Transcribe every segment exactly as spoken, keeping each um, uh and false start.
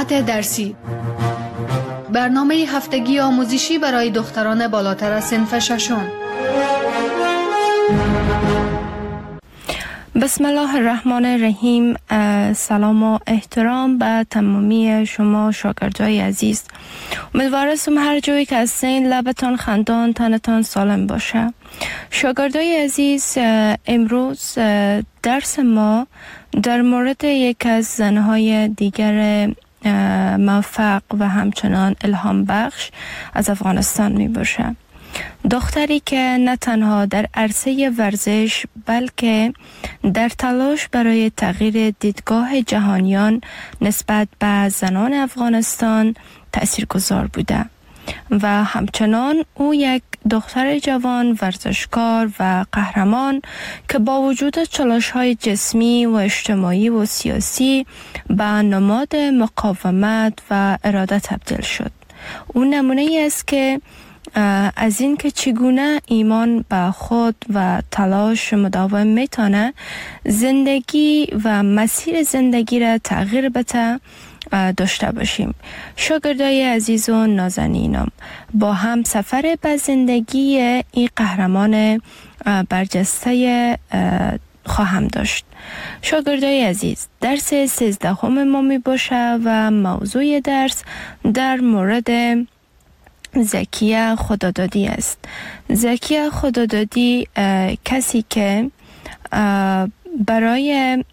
ساعت درسی، برنامه هفتگی آموزشی برای دختران بالاتر از صنف ششم. بسم الله الرحمن الرحیم. سلام و احترام به تمامی شما شاگردای عزیز. امیدوارم هر جایی که هستین لبتان خندان، تنتان سالم باشه. شاگردای عزیز، امروز درس ما در مورد یک از زنهای دیگر موفق و همچنان الهام بخش از افغانستان می باشه. دختری که نه تنها در عرصه ورزش بلکه در تلاش برای تغییر دیدگاه جهانیان نسبت به زنان افغانستان تأثیرگذار بوده و همچنان او یک دختر جوان ورزشکار و قهرمان که با وجود چالش‌های جسمی و اجتماعی و سیاسی به نماد مقاومت و اراده تبدیل شد. او نمونه ای است که از این که چگونه ایمان به خود و تلاش مداوم میتونه زندگی و مسیر زندگی را تغییر بده داشته باشیم. شاگردای عزیز و نازنینم، با هم سفر به زندگی این قهرمان برجسته خواهم داشت. شاگردای عزیز، درس سیزدهم ما می باشه و موضوع درس در مورد زکیه خدادادی است. زکیه خدادادی کسی که برای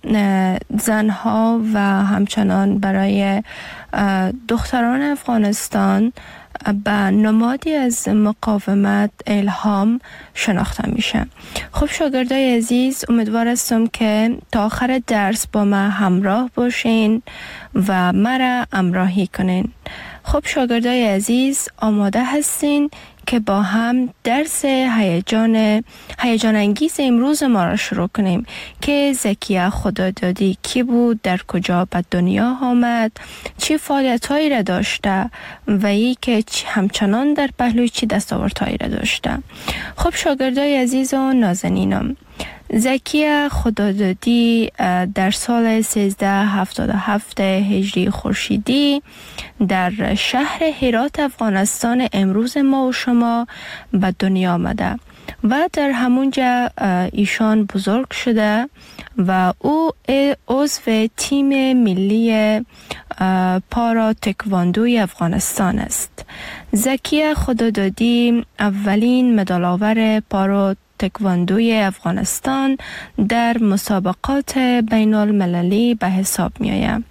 زنها و همچنان برای دختران افغانستان به نمادی از مقاومت الهام شناخته میشه. خب شاگردای عزیز، امیدوار هستم که تا آخر درس با ما همراه باشین و مرا همراهی کنین. خب شاگردای عزیز، آماده هستین که با هم درس هیجان هیجان انگیز امروز ما را شروع کنیم که زکیه خدادادی کی بود، در کجا به دنیا آمد، چه فعالیت‌هایی را داشته و ای که همچنان در پهلوی چه دستاوردهایی را داشته. خب شاگردای عزیز و نازنینم، زکیه خدادادی در سال سیزده هفتاد و هفت هجری خورشیدی در شهر هرات افغانستان امروز ما و شما به دنیا آمده و در همونجا ایشان بزرگ شده و او عضو تیم ملی پارا تکواندوی افغانستان است. زکیه خدادادی اولین مدال آور پارا تکواندوی افغانستان در مسابقات بین المللی به حساب می آید.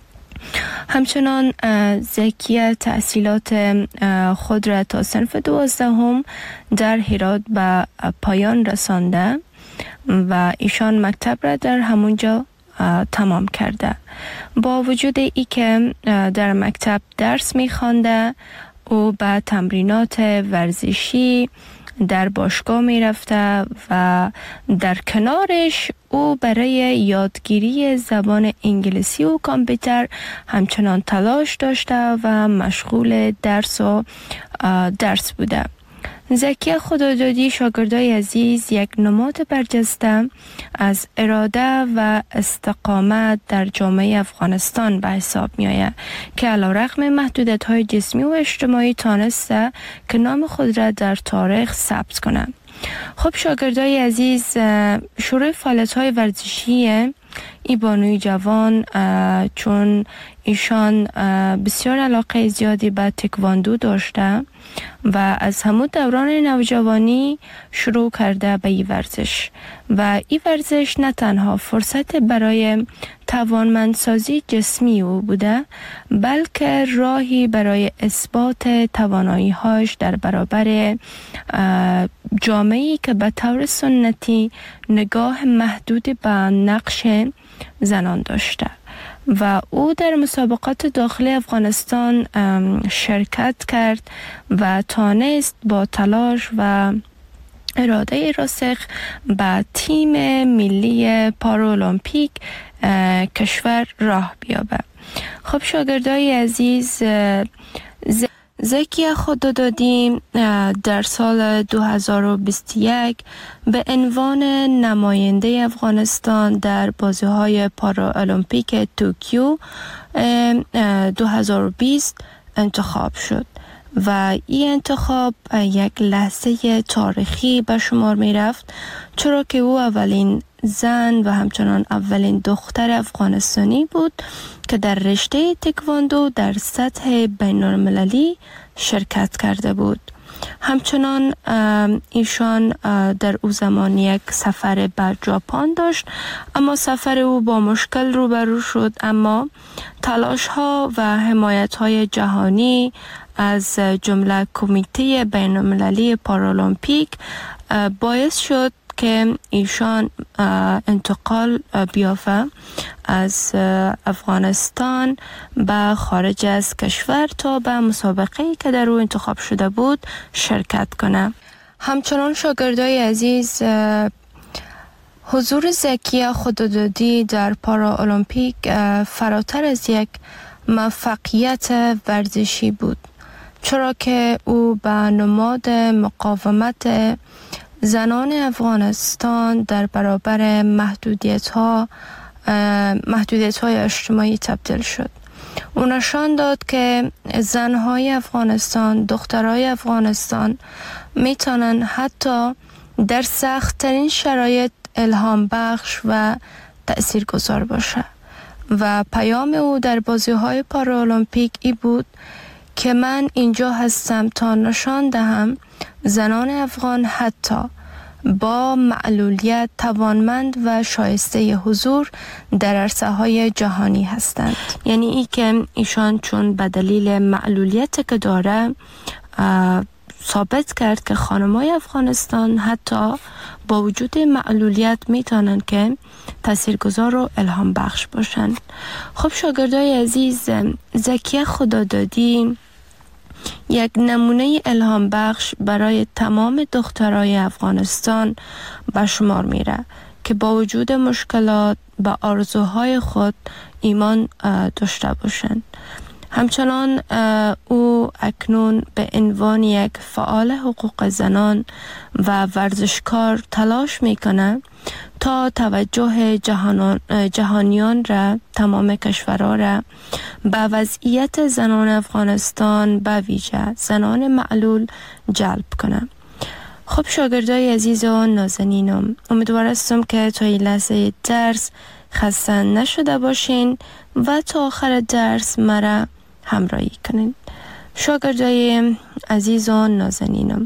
همچنان زکیه تحصیلات خود را تا صنف دوازدهم در هرات به پایان رسانده و ایشان مکتب را در همونجا تمام کرده. با وجود ای که در مکتب درس می خوانده، او به تمرینات ورزشی در باشگاه می رفته و در کنارش او برای یادگیری زبان انگلیسی و کامپیوتر همچنان تلاش داشته و مشغول درس و درس بوده. زکیه خدادادی، شاگردای عزیز، یک نماد برجسته از اراده و استقامت در جامعه افغانستان به حساب می آید که علیرغم محدودیت‌های جسمی و اجتماعی تانسته که نام خود را در تاریخ ثبت کنند. خب شاگردای عزیز، شروع فعالیت‌های ورزشی ای بانوی جوان، چون ایشان بسیار علاقه زیادی به تکواندو داشته و از همون دوران نوجوانی شروع کرده به این ورزش و این ورزش نه تنها فرصت برای توانمندسازی جسمی او بوده بلکه راهی برای اثبات توانایی‌هاش در برابر جامعه‌ای که به طور سنتی نگاه محدود به نقش زنان داشته و او در مسابقات داخلی افغانستان شرکت کرد و تانست با تلاش و اراده راسخ به تیم ملی پارالمپیک کشور راه بیابه. خب شاگردای عزیز، زکیه خدادادی در سال دو هزار و بیست و یک به عنوان نماینده افغانستان در بازی‌های پارالمپیک توکیو دو هزار و بیست انتخاب شد و این انتخاب یک لحظه تاریخی به شمار می رفت، چرا که او اولین زن و همچنان اولین دختر افغانستانی بود که در رشته تکواندو در سطح بین المللی شرکت کرده بود. همچنان ایشان در او زمان یک سفر به ژاپن داشت، اما سفر او با مشکل روبرو شد، اما تلاش ها و حمایت های جهانی از جمله کمیته بین المللی پارالمپیک باعث شد که ایشان انتقال بیافته از افغانستان به خارج از کشور تا به مسابقه‌ای که در او انتخاب شده بود شرکت کنه. همچنان شاگردای عزیز، حضور زکیه خدادادی در پارالمپیک فراتر از یک موفقیت ورزشی بود، چرا که او به نماد مقاومت زنان افغانستان در برابر محدودیت ها محدودیت های اجتماعی تبدیل شد. او نشان داد که زنهای افغانستان، دخترای افغانستان میتونن حتی در سخت‌ترین شرایط الهام بخش و تأثیرگذار باشه و پیام او در بازی‌های پارالمپیک ای بود که من اینجا هستم تا نشان دهم زنان افغان حتی با معلولیت توانمند و شایسته حضور در عرصه های جهانی هستند. یعنی ای که ایشان چون به دلیل معلولیت که داره ثابت کرد که خانمای افغانستان حتی با وجود معلولیت میتونن که تاثیرگذار و الهام بخش باشن. خب شاگردای عزیز، زکیه خدادادی یک نمونه الهام بخش برای تمام دخترای افغانستان به شمار میره که با وجود مشکلات به آرزوهای خود ایمان داشته باشند. همچنان او اکنون به عنوان یک فعال حقوق زنان و ورزشکار تلاش میکنه تا توجه جهانان جهانیان را، تمام کشورها را به وضعیت زنان افغانستان به ویژه زنان معلول جلب کنه. خب شاگردای عزیز و نازنینم، امیدوار هستم که تا این لحظه درس خسته نشده باشین و تا آخر درس مرا همراهی کنین. شاگردای عزیز و نازنینم،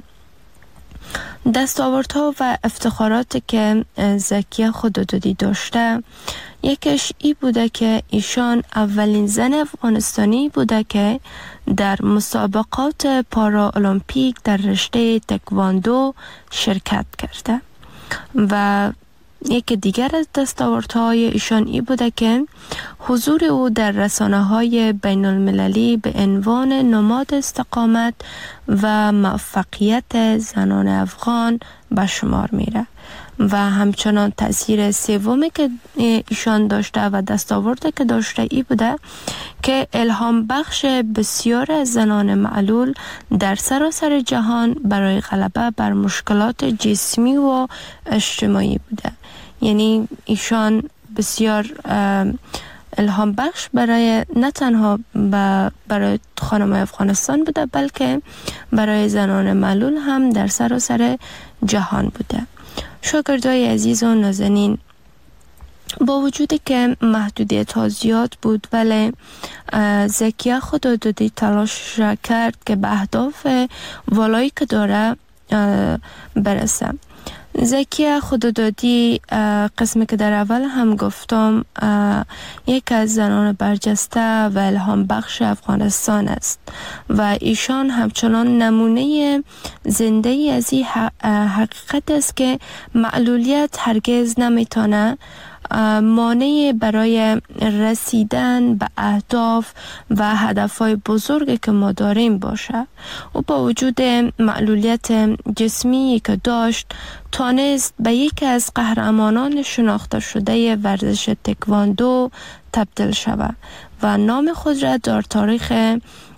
دستاوردها و افتخاراتی که زکیه خدادادی داشته، یکیش ای بوده که ایشان اولین زن افغانستانی بوده که در مسابقات پارالمپیک در رشته تکواندو شرکت کرده و یکی دیگر از دستاوردهای ایشان ای بوده که حضور او در رسانه‌های بین المللی به عنوان نماد استقامت و موفقیت زنان افغان به شمار میره و همچنان تأثیر سومی که ایشان داشته و دستاورده که داشته ای بوده که الهام بخش بسیار از زنان معلول در سراسر جهان برای غلبه بر مشکلات جسمی و اجتماعی بوده. یعنی ایشان بسیار الهام بخش برای نه تنها برای خانم‌های افغانستان بوده، بلکه برای زنان معلول هم در سراسر جهان بوده. شاگردای عزیز و نازنین، با وجودی که محدودیت ها زیاد بود، ولی زکیه خدادادی تلاش کرد که به اهداف والایی که داره برسه. زکیه خدادادی، قسمی که در اول هم گفتم، یک از زنان برجسته و الهام بخش افغانستان است و ایشان همچنان نمونه زنده ای از این حقیقت است که معلولیت هرگز نمیتونه مانع برای رسیدن به اهداف و هدفهای بزرگی که ما داریم باشه. و با وجود معلولیت جسمی که داشت، تانست به یکی از قهرمانان شناخته شده ورزش تکواندو تبدیل شود و نام خود را در تاریخ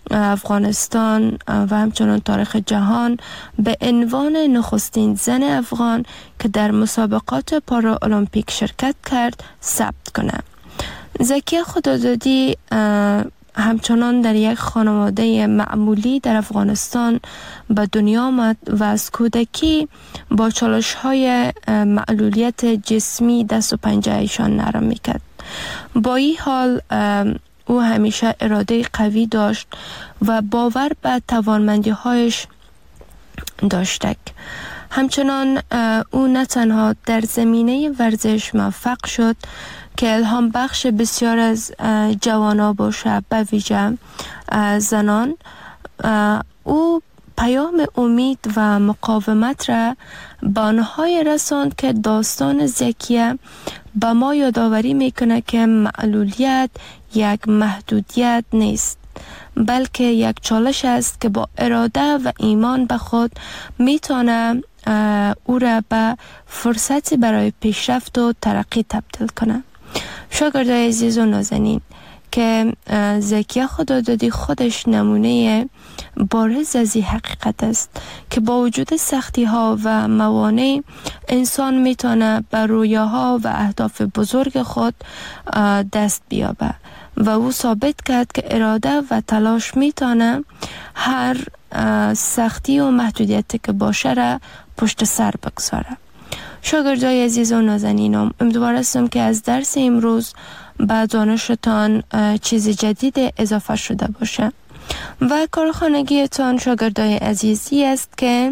افغانستان و همچنان تاریخ جهان به عنوان نخستین زن افغان که در مسابقات پارا المپیک شرکت کرد ثبت کنه. زکیه خدادادی همچنان در یک خانواده معمولی در افغانستان به دنیا آمد و از کودکی با چالش‌های معلولیت جسمی دست و پنجه ایشان نرم میکرد. با این حال او همیشه اراده قوی داشت و باور به توانمندی‌هایش داشت. همچنان او نه تنها در زمینه ورزش موفق شد که الهام بخش بسیار از جوانان باشه، به ویژه زنان. او پیام امید و مقاومت را به آنهای رساند که داستان زکیه به ما یادآوری میکنه که معلولیت یک محدودیت نیست، بلکه یک چالش است که با اراده و ایمان به خود میتونه او را به فرصتی برای پیشرفت و ترقی تبدیل کنه. شاگردای عزیز و نازنین، که زکیه خدادادی خودش نمونه بارز از این حقیقت است که با وجود سختی ها و موانع انسان میتونه بر رویاها و اهداف بزرگ خود دست بیابه و او ثابت کرد که اراده و تلاش میتونه هر سختی و محدودیتی که باشه را پشت سر بگذاره. شاگردای عزیز و نازنینم، امیدوار هستم که از درس امروز به دانشتان چیز جدید اضافه شده باشه و کارخانگیتان شاگردای عزیزی است که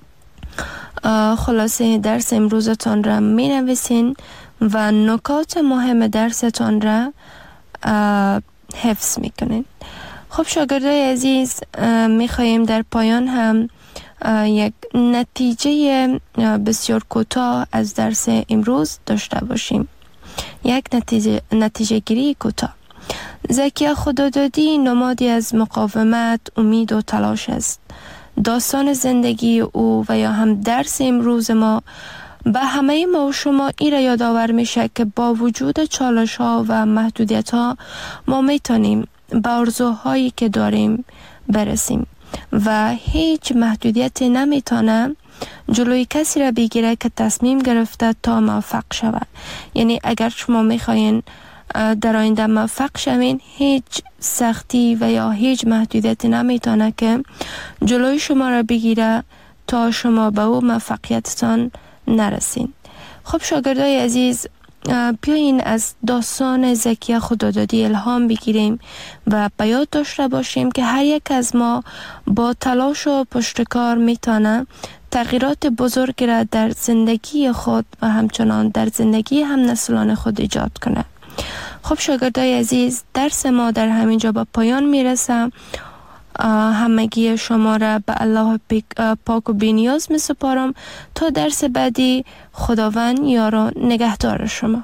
خلاصه درس امروزتان را می نویسین و نکات مهم درستان را حفظ می کنین. خب شاگردای عزیز، می خواهیم در پایان هم یک نتیجه بسیار کوتاه از درس امروز داشته باشیم. یک نتیجه, نتیجه گیری کوتاه. زکیه خدادادی نمادی از مقاومت، امید و تلاش است. داستان زندگی او و یا هم درس امروز ما به همه ما و شما این را یادآور میشه که با وجود چالش ها و محدودیت ها ما میتونیم به آرزوهایی که داریم برسیم و هیچ محدودیتی نمیتونه جلوی کسی را بگیره که تصمیم گرفته تا موفق شود. یعنی اگر شما میخواین در آینده موفق شوین، هیچ سختی و یا هیچ محدودیتی نمیتونه که جلوی شما را بگیره تا شما به او موفقیتتان نرسین. خب شاگردای عزیز، بیاین از داستان زکیه خدادادی الهام بگیریم و به یاد داشته باشیم که هر یک از ما با تلاش و پشتکار میتونه تغییرات بزرگی را در زندگی خود و همچنان در زندگی هم نسلان خود ایجاد کنه. خب شاگردای عزیز، درس ما در همینجا به پایان میرسه. همگی شما را به الله پاک و بی‌نیاز می سپارم تا درس بعدی. خداوند یار و نگهدار شما.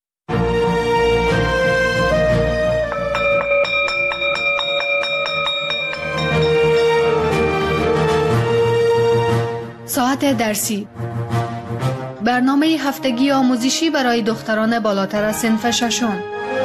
ساعت درسی، برنامه هفتگی آموزشی برای دختران بالاتر از صنف ششم.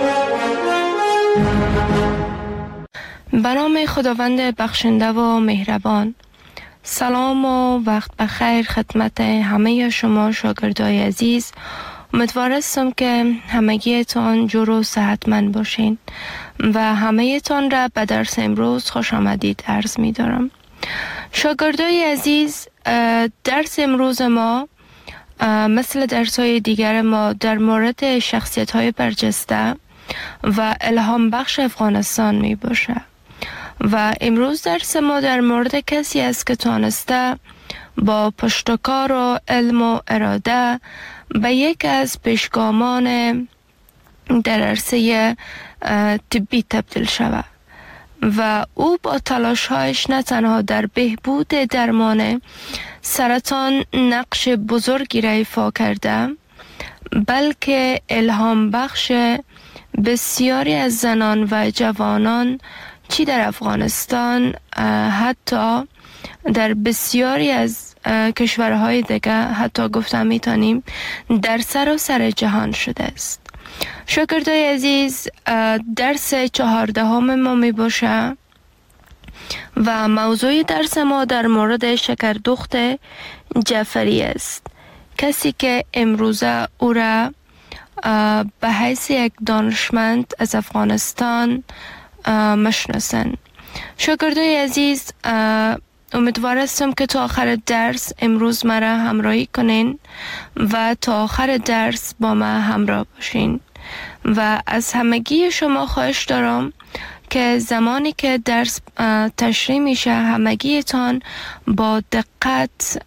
به نام خداوند بخشنده و مهربان. سلام و وقت بخیر خدمت همه شما شاگردای عزیز. امیدوار هستم که همگیتان جور و صحتمند باشین و همه‌تان را به درس امروز خوش آمدید عرض می دارم. شاگردای عزیز، درس امروز ما مثل درس‌های دیگر ما در مورد شخصیت‌های برجسته و الهام بخش افغانستان می باشه و امروز درس ما در مورد کسی است که تانسته با پشتکار و علم و اراده به یک از پیشگامان در عرصه طبی تبدیل شود و او با تلاش‌هایش نه تنها در بهبود درمان سرطان نقش بزرگی را ایفا کرده، بلکه الهام بخش بسیاری از زنان و جوانان چی در افغانستان، حتی در بسیاری از کشورهای دیگه، حتی گفتم میتونیم در سراسر جهان شده است. شاگردای عزیز، درس چهاردهم ما می باشه و موضوع درس ما در مورد شکردخت جعفری است. کسی که امروزه او را به حیث یک دانشمند از افغانستان مشناسند. شاگردای عزیز، امیدوار هستم که تا آخر درس امروز مرا همراهی کنین و تا آخر درس با ما همراه باشین و از همگی شما خواهش دارم که زمانی که درس تشریح میشه همگیتان با دقت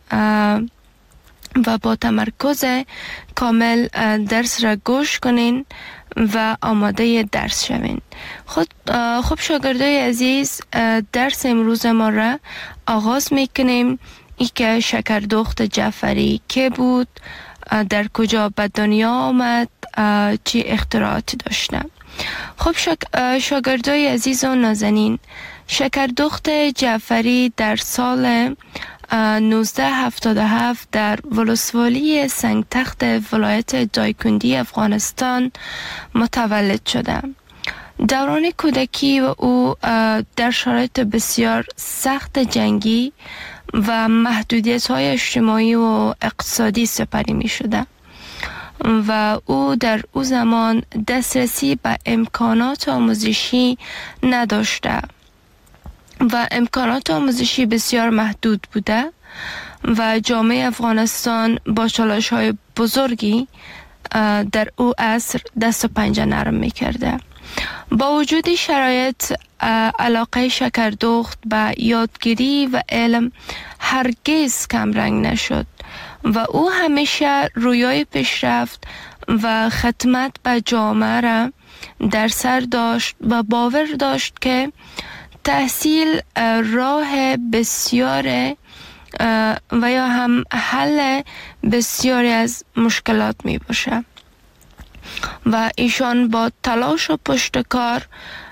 و با تمرکز کامل درس را گوش کنین و آماده درس شوین. خود خب شاگردای عزیز، درس امروز ما را آغاز میکنیم. ای که شکردخت جعفری که بود، در کجا به دنیا آمد، چی اختراعاتی داشته. خب شاگردای عزیز و نازنین، شکردخت جعفری در سال نوزده هفتاد و هفت در ولسوالی سنگتخت ولایت دایکندی افغانستان متولد شده. دوران کودکی و او در شرایط بسیار سخت جنگی و محدودیت های اجتماعی و اقتصادی سپری می شده و او در او زمان دسترسی به امکانات آموزشی نداشته و امکانات آموزشی بسیار محدود بوده و جامعه افغانستان با چالش‌های بزرگی در او عصر دست و پنجه نرم می‌کرده. با وجود شرایط، علاقه شکردخت به یادگیری و علم هرگز کمرنگ نشد و او همیشه رویای پیشرفت و خدمت به جامعه را در سر داشت و باور داشت که تحصیل راه بسیار و یا هم حل بسیاری از مشکلات می باشه و ایشان با تلاش و پشتکار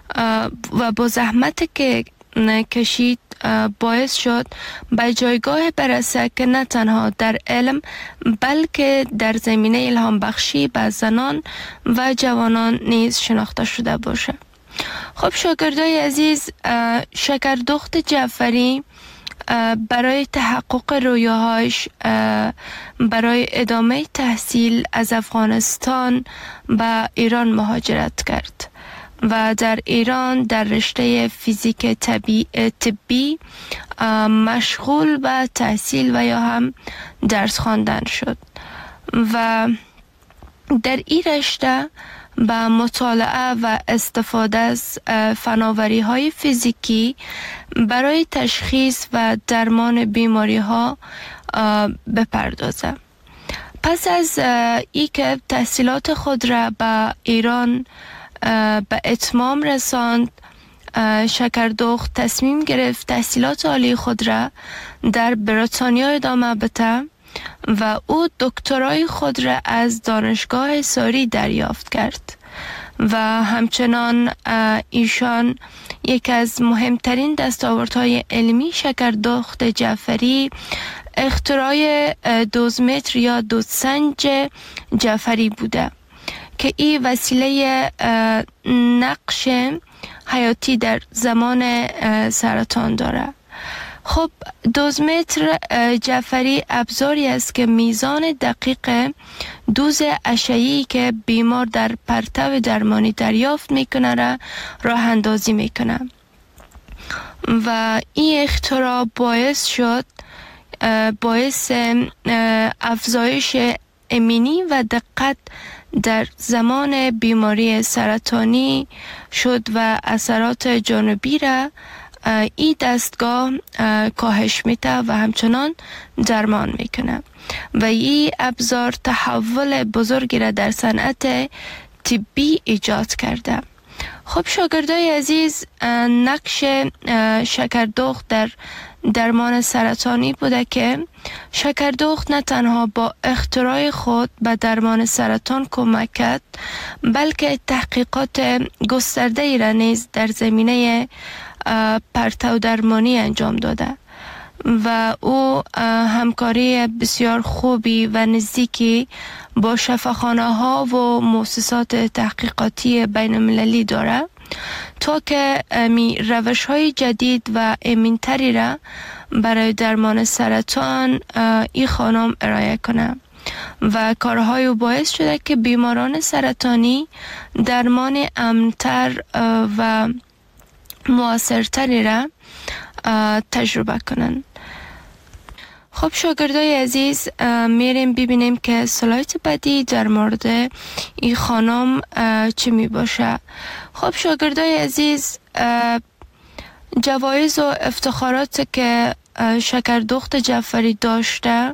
و با زحمت که کشید باعث شد به جایگاه برسه که نه تنها در علم بلکه در زمینه الهام بخشی به زنان و جوانان نیز شناخته شده باشه. خب شاگردای عزیز، شکردخت جعفری برای تحقق رویاهاش برای ادامه تحصیل از افغانستان به ایران مهاجرت کرد و در ایران در رشته فیزیک طبی, طبی مشغول به تحصیل و یا هم درس خواندن شد و در این رشته با مطالعه و استفاده از فناوری های فیزیکی برای تشخیص و درمان بیماری ها بپردازه. پس از ای که تحصیلات خود را به ایران به اتمام رساند، شکردخت تصمیم گرفت تحصیلات عالی خود را در بریتانیا ادامه بده و او دکترای خود را از دانشگاه ساری دریافت کرد و همچنان ایشان یک از مهمترین دستاوردهای علمی شکردخت جعفری اختراع دوزمتر یا دودسنج جعفری بوده که این وسیله نقش حیاتی در زمان سرطان داره. خب دوزمتر جعفری ابزاری است که میزان دقیق دوز اشعه‌ای که بیمار در پرتو درمانی دریافت میکنه را راه اندازی میکنه و این اختراع باعث شد باعث افزایش امنی و دقت در زمان بیماری سرطانی شد و اثرات جانبی را این دستگاه کاهش میده و همچنان درمان میکنه و این ابزار تحول بزرگی را در صنعت طبی ایجاد کرده. خب شاگردای عزیز، نقش شکردخت در درمان سرطانی بوده که شکردخت نه تنها با اختراع خود به درمان سرطان کمک کرد بلکه تحقیقات گسترده ای را نیز در زمینه پرتو درمانی انجام داده و او همکاری بسیار خوبی و نزدیکی با شفاخانه ها و مؤسسات تحقیقاتی بین المللی داره تا که می روش های جدید و امینتری را برای درمان سرطان این خانم ارائه کنه و کارهای او باعث شده که بیماران سرطانی درمان امن‌تر و مؤثرتری را تجربه کنند. خب شاگردای عزیز، میریم ببینیم که سلاید بعدی در مورد این خانم چی می باشه. خب شاگردای عزیز، جوایز و افتخارات که شکردخت جعفری داشته،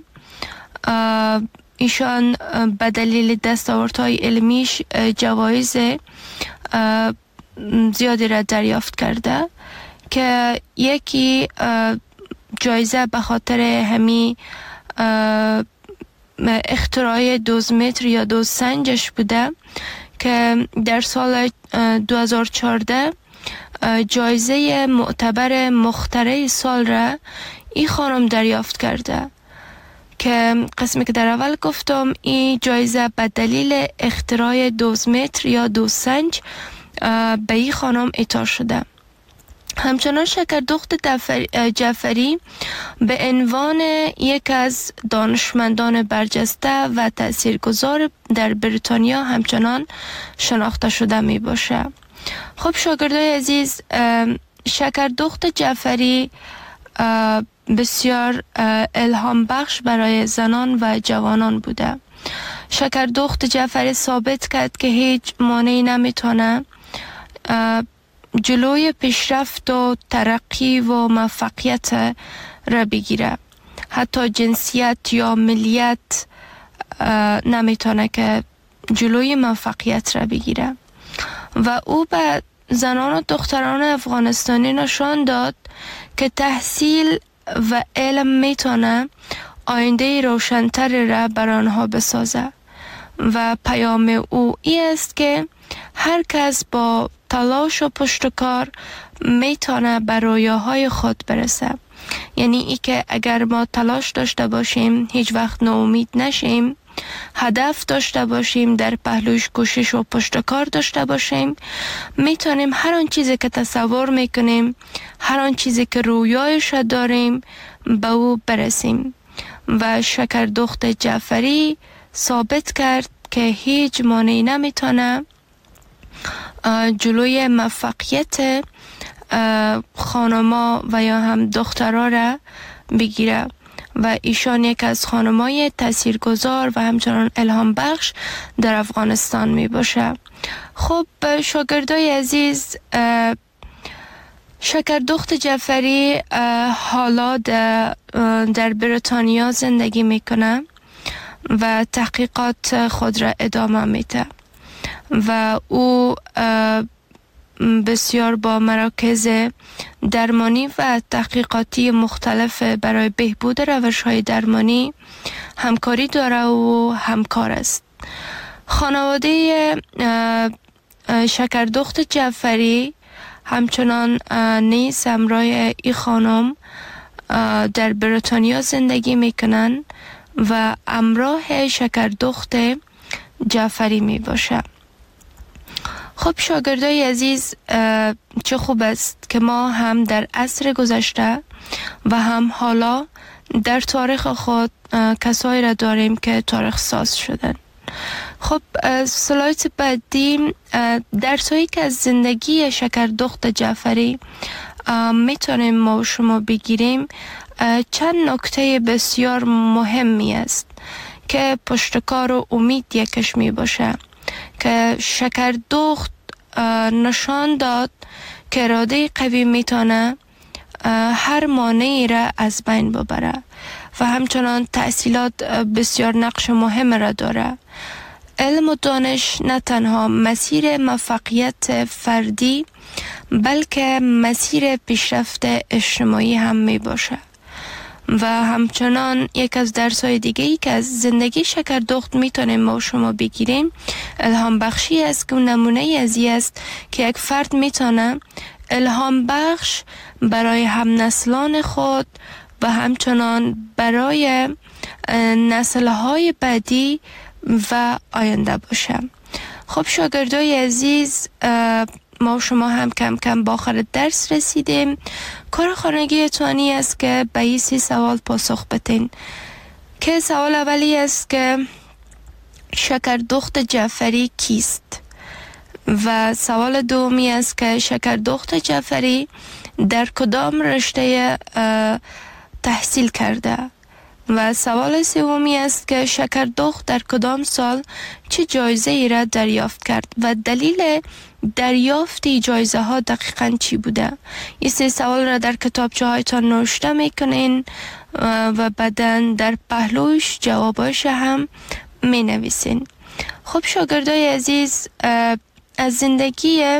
ایشان به دلیل دستاوردهای علمیش جوایز زیادی را دریافت کرده که یکی جایزه به خاطر همی اختراع دوزمتر یا دوزسنجش بوده که در سال دو هزار و چهارده جایزه معتبر مخترع سال را این خانم دریافت کرده که قسمی که در اول گفتم این جایزه به دلیل اختراع دوزمتر یا دوزسنج به این خانم اعطا شده. همچنان شکردخت جعفری به عنوان یک از دانشمندان برجسته و تاثیرگذار در بریتانیا همچنان شناخته شده می باشه. خب شاگردای عزیز، شکردخت جعفری بسیار الهام بخش برای زنان و جوانان بوده. شکردخت جعفری ثابت کرد که هیچ مانعی نمیتونه جلوی پیشرفت و ترقی و موفقیت را بگیره. حتی جنسیت یا ملیت نمیتونه که جلوی موفقیت را بگیره. و او به زنان و دختران افغانستانی نشان داد که تحصیل و علم میتونه آینده روشن‌تر را بر آنها بسازه و پیام او این است که هر کس با تلاش و پشتکار میتونه به رویاهای خود برسه. یعنی ای که اگر ما تلاش داشته باشیم، هیچ وقت ناامید نشیم، هدف داشته باشیم، در پهلوش کوشش و پشتکار داشته باشیم، میتونیم هر آن چیزی که تصور میکنیم، هر آن چیزی که رویایش داریم به او برسیم. و شکردخت جعفری ثابت کرد که هیچ مانعی نمیتونه جلوی موفقیت خانما و یا هم دخترها را بگیره و ایشان یک از خانمای تاثیرگذار و همچنان الهام بخش در افغانستان می باشه. خب شاگردای عزیز، شکردخت جعفری حالا در بریتانیا زندگی میکنه و تحقیقات خود را ادامه میده و او بسیار با مراکز درمانی و تحقیقاتی مختلف برای بهبود روش‌های درمانی همکاری داره و همکار است. خانواده شکردخت جعفری همچنان نیز همراه این خانم در بریتانیا زندگی میکنن و همراه شکردخت جعفری می باشه. خب شاگردای عزیز، چه خوب است که ما هم در عصر گذشته و هم حالا در تاریخ خود کسایی را داریم که تاریخ ساز شدن. خب سلاید بعدی درسایی که از زندگی شکردخت جعفری میتونیم ما و شما بگیریم، چند نکته بسیار مهمی است که پشتکار و امید یکش می باشه که شکردخت نشان داد که اراده قوی میتونه هر مانعی را از بین ببره و همچنان تحصیلات بسیار نقش مهم را داره. علم و دانش نه تنها مسیر موفقیت فردی بلکه مسیر پیشرفت اجتماعی هم می باشه. و همچنان یک از درس‌های دیگه‌ای که از زندگی شکردخت میتونیم ما و شما بگیریم الهام بخشی است که نمونه از این است که یک فرد میتونه الهام بخش برای هم نسلان خود و همچنان برای نسل‌های بعدی و آینده باشه. خب شاگردای عزیز، ما شما هم کم کم با آخر درس رسیدیم. کار خانگی توانی است که به این سی سوال پاسخ بدین. که سوال اولی است که شکردخت جعفری کیست؟ و سوال دومی است که شکردخت جعفری در کدام رشته تحصیل کرده؟ و سوال سومی است که شکردخت در کدام سال چه جایزه ای را دریافت کرد و دلیل دریافت جایزه ها دقیقاً چی بوده؟ این سه سوال را در کتابچه هایتان نوشته میکنین و بعداً در پهلوش جواباش هم می نویسین. خب شاگردای عزیز، از زندگی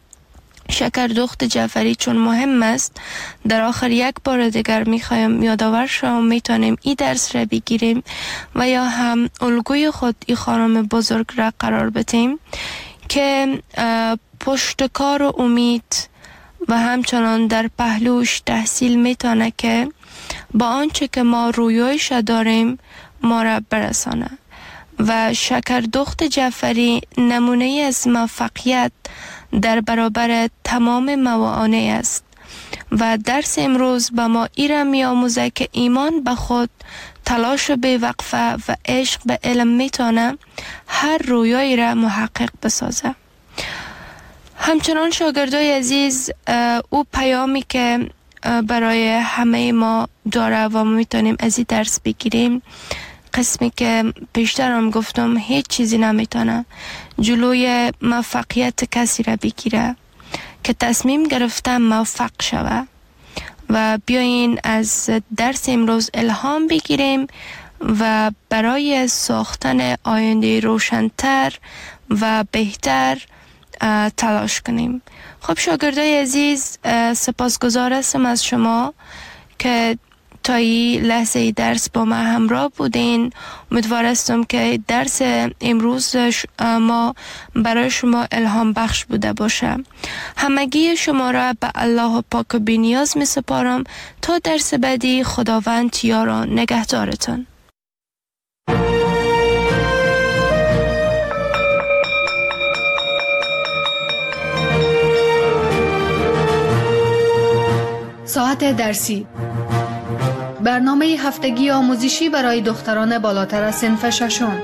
شکردخت جعفری چون مهم است، در آخر یک بار دیگر میخوایم یادآور شما میتونیم این درس را بگیریم و یا هم الگوی خود این خانم بزرگ را قرار بدیم که پشتکار و امید و همچنان در پهلوش تحصیل میتونه که با آنچه که ما رویایش داریم ما را برسانه. و شکردخت جعفری نمونه از موفقیت در برابر تمام موانع است و درس امروز به ما ایره می آموزه که ایمان به خود، تلاش به وقفه و عشق به علم میتونه هر رویایی را محقق بسازه. همچنان شاگردای عزیز، او پیامی که برای همه ما داره و ما میتونیم از این درس بگیریم، قسمی که پیشتر هم گفتم هیچ چیزی نمیتونه جلوی موفقیت کسی را بگیره که تصمیم گرفته موفق شوه. و بیاین از درس امروز الهام بگیریم و برای ساختن آینده روشن‌تر و بهتر تلاش کنیم. خب شاگردای عزیز، سپاسگزار هستم از شما که تا این لحظه درس با ما همراه بودین. امیدوار هستم که درس امروز ما برای شما الهام بخش بوده باشه. همگی شما را به الله پاک و بی‌نیاز می سپارم تا درس بعدی. خداوند یار و نگهدارتان. ساعت درسی، برنامه هفتگی آموزشی برای دختران بالاتر از صنف ششم.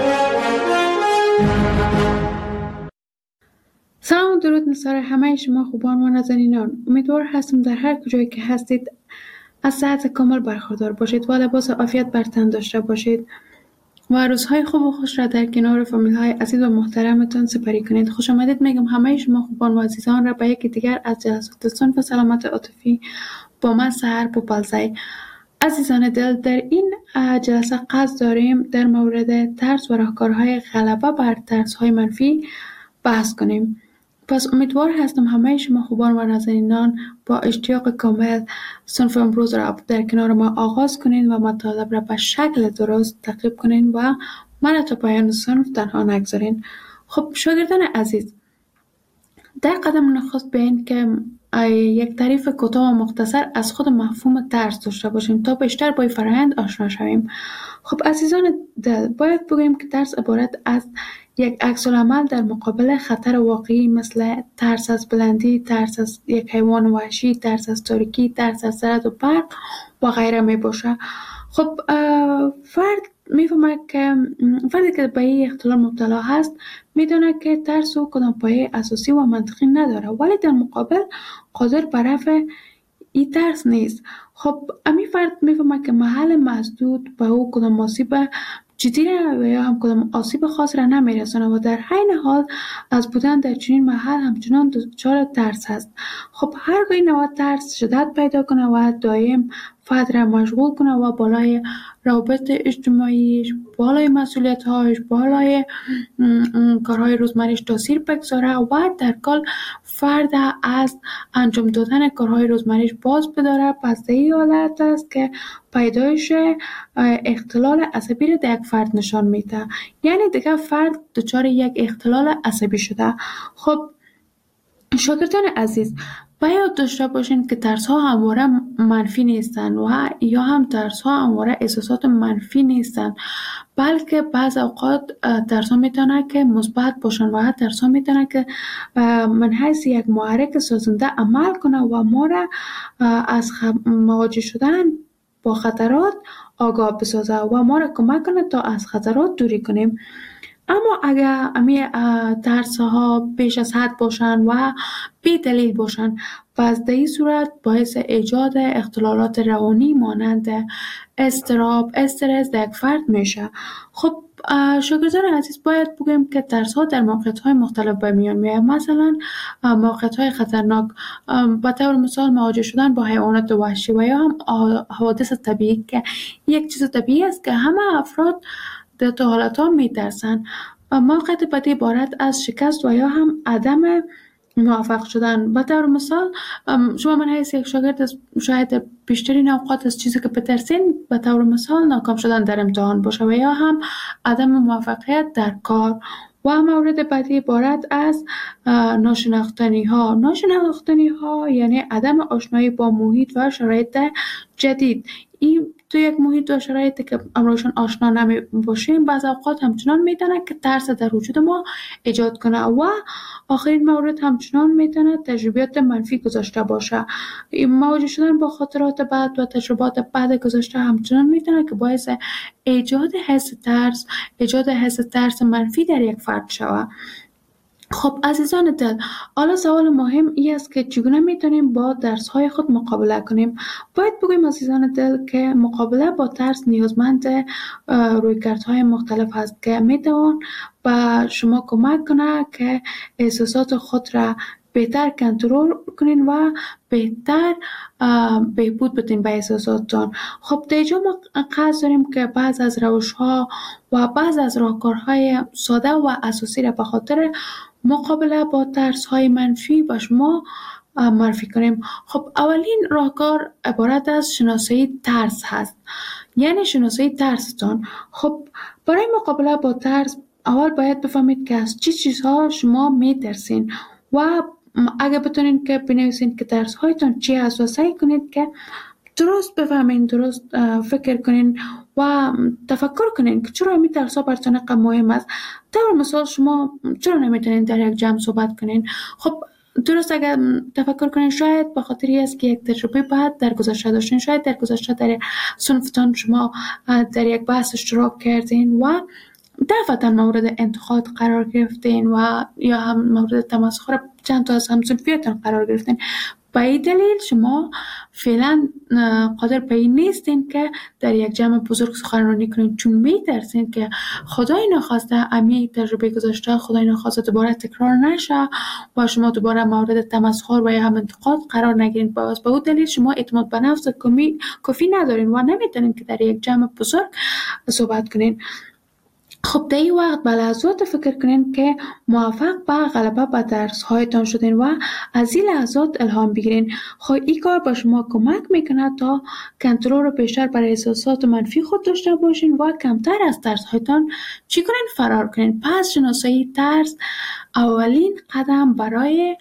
سلام و درود نثار همه شما خوبان و نازنینان. امیدوار هستم در هر کجایی که هستید از صحت کامل برخوردار باشید و لباس عافیت بر تن داشته باشید و روزهای خوب و خوش را در کنار فامیل های عزیز و محترمتان سپری کنید. خوش آمدید میگم همه شما خوبان و عزیزان را به یکی دیگر از جلسات صنف سلامت عاطفی با من سحر پوپلزی. عزیزان دل، در این جلسه قصد داریم در مورد ترس و راهکارهای غلبه بر ترس‌های منفی بحث کنیم. پس امیدوار هستم همه شما خوبان و نازنینان با اشتیاق کامل صنف امروز را در کنار ما آغاز کنین و مطالب را به شکل درست تعقیب کنین و من تا پایان صنف تنها نگذارین. خب شاگردان عزیز، در قدم نخست به این که یک تعریف کوتاه و مختصر از خود مفهوم ترس داشته باشیم تا بیشتر با فرآیند آشنا شویم. خب عزیزان دل، باید بگوییم که ترس عبارت از یک عکس‌العمل در مقابل خطر واقعی مثل ترس از بلندی، ترس از یک حیوان وحشی، ترس از تاریکی، ترس از رعد و برق و غیره می باشه. خب فرد میفهمه که فردی که به این اختلال مبتلا هست میدونه که ترس او کدام پایه اساسی و منطقی نداره، ولی در مقابل قادر بر رفع این ترس نیست. خب امی فرد میفهمه که محل مسدود به او کدام آسیب جدی و یا هم کدام آسیب خاص را نمیرسونه و در حین حال از بودن در چنین محل همچنان دچار ترس هست. خب هرگاه این نوع ترس شدت پیدا کنه و دائم فرد را مشغول کنه و بالای روابط اجتماعیش، بالای مسئولیت‌هاش، بالای کارهای روزمره‌اش تاثیر بگذاره و در کل فرد از انجام دادن کارهای روزمره‌اش باز بداره، پس این حالت است که پیدایش اختلال عصبی را در یک فرد نشان میده. یعنی دیگه فرد دچار یک اختلال عصبی شده. خب شاگردان عزیز، باید داشته باشین که ترس ها همواره منفی نیستن و یا هم ترس ها همواره احساسات منفی نیستن، بلکه بعض اوقات ترس ها میتونه که مثبت باشن و ترس ها میتونه که من حیث یک محرک سازنده عمل کنه و ما را از مواجه شدن با خطرات آگاه بسازه و ما را کمک کنه تا از خطرات دوری کنیم. اما اگر امی ترس ها بیش از حد باشن و بی دلیل باشن، پس در این صورت باعث ایجاد اختلالات روانی مانند اضطراب، استرس در یک فرد میشه. خب شاگردان عزیز، باید بگیم که ترس ها در موقعیت های مختلف به میان میاد. مثلا موقعیت های خطرناک، به طور مثال مواجه شدن با حیوانات وحشی و یا هم حوادث طبیعی که یک چیز طبیعی است که همه افراد در تو حالت ها می ترسن. موقعیت بعدی عبارت از شکست و یا هم عدم موفق شدن. به طور مثال شما من حیث یک شاگرد شاید بیشترین اوقات از چیزی که بترسین به طور مثال ناکام شدن در امتحان باشه و یا هم عدم موفقیت در کار. و مورد بعدی عبارت از ناشناختنی ها. ناشناختنی ها یعنی عدم آشنایی با محیط و شرایط جدید. این تو یک محیط و شرایطی که امروزشان آشنا نمی باشیم بعض اوقات همچنان میتونه که ترس در وجود ما ایجاد کنه. و آخرین مورد همچنان میتونه تجربیات منفی گذاشته باشه. مواجه شدن با خاطرات بد و تجربات بد گذاشته همچنان میتونه که باعث ایجاد حس ترس ایجاد حس ترس منفی در یک فرد شود. خب عزیزان دل، حالا سوال مهم این است که چگونه میتونیم با ترس های خود مقابله کنیم؟ باید بگویم عزیزان دل که مقابله با ترس نیازمند رویکردهای مختلف است که میتوان به شما کمک کنه که احساسات خود را بهتر کنترل کنین و بهتر بهبود بدین به احساساتتان. خب در اینجا ما قصد داریم که بعض از روش ها و بعض از راهکارهای ساده و اساسی را به خاطر مقابله با ترس های منفی با شما معرفی کنیم. خب اولین راهکار عبارت از شناسایی ترس هست، یعنی شناسایی ترستان. خب برای مقابله با ترس اول باید بفهمید که از چی چیزها شما میترسین و اگه بتونین که بنویسین که ترس هایتان چی هست و سعی کنید که درست بفهمین، درست فکر کنین و تفکر کنین که چرا می ترس ها براتون اینقدر مهم است. طور مثال شما چرا نمیتونین در یک جمع صحبت کنین؟ خب درست اگر تفکر کنین شاید به خاطر است که یک تجربه بعد در گذشته داشتین، شاید در گذشته در صنفتان شما در یک بحث اشتراک کردین و دفعتا مورد انتقاد قرار گرفتین و یا هم مورد تمسخر چند تا از همصنفیاتون قرار گرفتین. به این دلیل شما فعلا قادر به این نیستین که در یک جمع بزرگ سخنرانی کنین، چون میترسین که خدای نخواسته امی تجربه گذاشته خدای نخواسته دوباره تکرار نشه و شما دوباره مورد تمسخر و یا هم انتقاد قرار نگیرین. باز به اون دلیل شما اعتماد به نفس کافی ندارین و نمیتونین که در یک جمع بزرگ صحبت کنین. خب در این وقت به لحظات فکر کنین که موفق به غلبه به ترس هایتان شدین و از این لحظات الهام بگیرین. خب این کار با شما کمک میکنه تا کنترل رو بیشتر بر احساسات منفی خود داشته باشین و کمتر از ترس هایتان چی کنین؟ فرار کنین. پس شناسایی ترس اولین قدم برای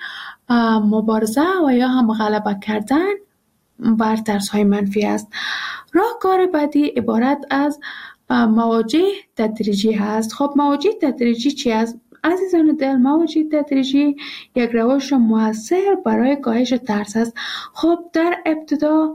مبارزه و یا هم غلبه کردن بر ترس های منفی است. راهکار بعدی عبارت از مواجه تدریجی هست. خب مواجه تدریجی چی است؟ عزیزان دل، مواجه تدریجی یک روش موثر برای کاهش ترس است. خب در ابتدا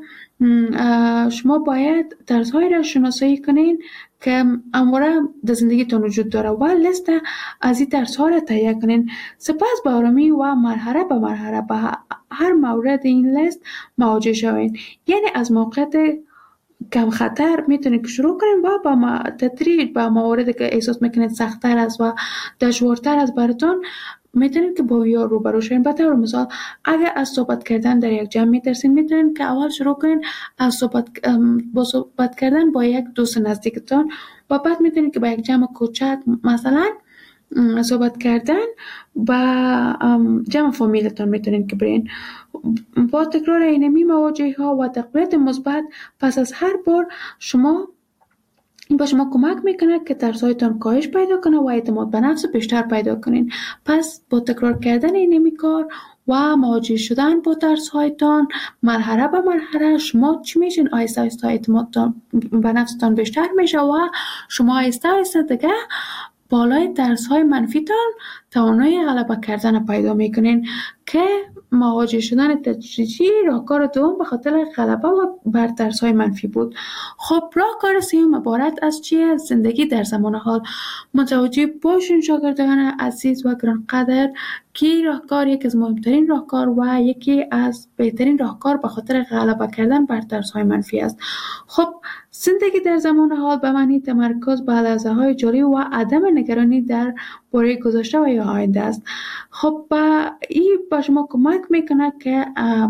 شما باید ترس‌هایی را شناسایی کنین که همواره در زندگیتون وجود داره و لیست از این ترس‌ها را تهیه کنین. سپس با آرامی و مرحله به مرحله به هر مورد این لیست مواجه شوین. یعنی از موقعیت کم خطر میتونید که شروع کنید و با تدریج با مواردی که احساس میکنید سخت‌تر است و دشوارتر است براتون میتونید که با یا روبرو شوین. به طور مثال اگر از صحبت کردن در یک جمع میترسین میتونید که اول شروع کنید از صحبت با صحبت کردن با یک دوست نزدیکتون و بعد میتونید که با یک جمع کوچک مثلا صحبت کردن با جمع فامیلتون میتونین که برین. با تکرار اینمی مواجهه ها و تقویت مثبت پس از هر بار شما این به شما کمک میکنه که ترس‌هایتان کاهش پیدا کنه و اعتماد به نفس بیشتر پیدا کنین. پس با تکرار کردن این کار و مواجه شدن با ترس‌هایتان مرحله به مرحله شما چی میشین؟ آهسته آهسته اعتمادتان به نفستان بیشتر میشه و شما آهسته آهسته دیگه بالای ترس‌های منفیتان توانایی غلبه کردن پیدا میکنین که مواجه شدن تدریجی راهکار دوم به خاطر غلبه و بر ترس‌های منفی بود. خب راهکار سوم عبارت از چیه؟ زندگی در زمان حال. متوجه باشین شاگردان عزیز و گرانقدر که راهکار یکی از مهمترین راهکار و یکی از بهترین راهکار به خاطر غلبه کردن بر ترس‌های منفی است. خب زندگی در زمان حال به معنی تمرکز بر لحظه‌های جاری و عدم نگرانی در باره گذشته و یا آینده است. خب این به شما کمک میکنه که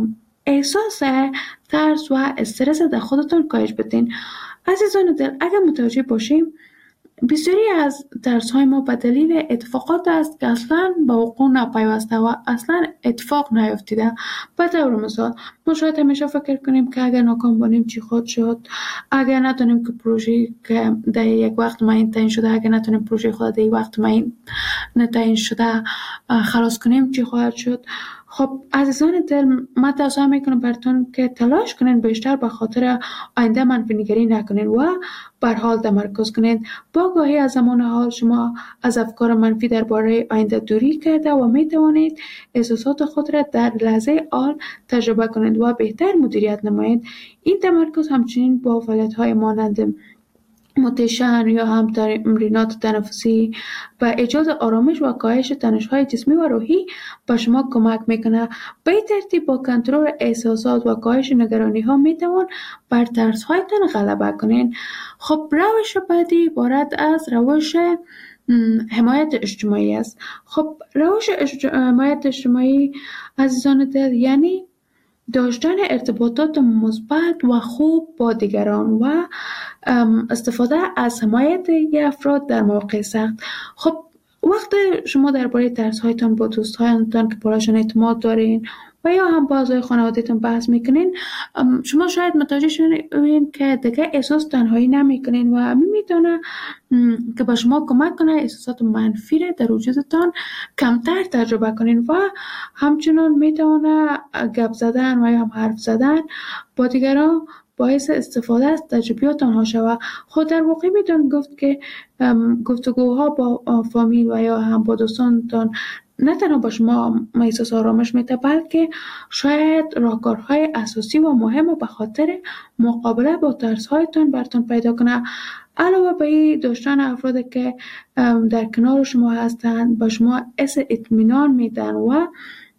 احساس ترس و استرس در خودتون کاهش بدین. عزیزان دل، اگر متوجه باشیم بسیاری از ترس‌های ما به دلیل اتفاقات است که اصلا به وقوع نپیوسته و اصلا اتفاق نیفتیده. به طور مثال ما شاید همیشه فکر کنیم که اگر ناکام باشیم چی خود شد، اگر نتونیم که پروژه که در یک وقت معین تعیین شده، اگر نتونیم پروژه خود در یک وقت معین تعیین شده خلاص کنیم چی خواهد شد. خب عزیزان دل، من توصیه میکنم براتون که تلاش کنین بیشتر به خاطر آینده منفی نگری نکنین و بر حال تمرکز کنین. با آگاهی از زمان حال شما از افکار منفی درباره آینده دوری کرده و می توانید احساسات خود را در لحظه حال تجربه کنید و بهتر مدیریت نمایید. این تمرکز همچنین با فعالیت‌های مانند مدیتیشن یا هم تمرینات تنفسی و ایجاد آرامش و کاهش تنش‌های جسمی و روحی به شما کمک میکنه. به این ترتیب با کنترل احساسات و کاهش نگرانی‌ها میتوان بر ترس‌هایتان غلبه کنین. خب روش بعدی عبارت از روش حمایت اجتماعی است. خب روش حمایت اجتماعی عزیزان دل یعنی داشتن ارتباطات مثبت و خوب با دیگران و استفاده از حمایت افراد در مواقع سخت. خب وقت شما درباره ترس‌هایتان با دوستانتان که بالاشان اعتماد دارین و یا هم با اعضای خانواده‌تان بحث میکنین، شما شاید متوجه شوین که دیگه احساس تنهایی نمیکنین و میتونه که با شما کمک کنه احساسات منفی را در وجودتان کمتر تجربه کنین و همچنان میتونه گپ زدن و یا هم حرف زدن با دیگران باعث استفاده از تجربیات آنها شود. خود در واقع میتون گفت که گفتگوها با فامیل و یا هم با دوستانتان نه تنها با شما احساس آرامش میده، بلکه شاید راهکارهای اساسی و مهم به خاطر مقابله با ترس‌هایتان براتون پیدا کنه. علاوه بر این داشتن افرادی که در کنار شما هستند با شما حس اطمینان میدن و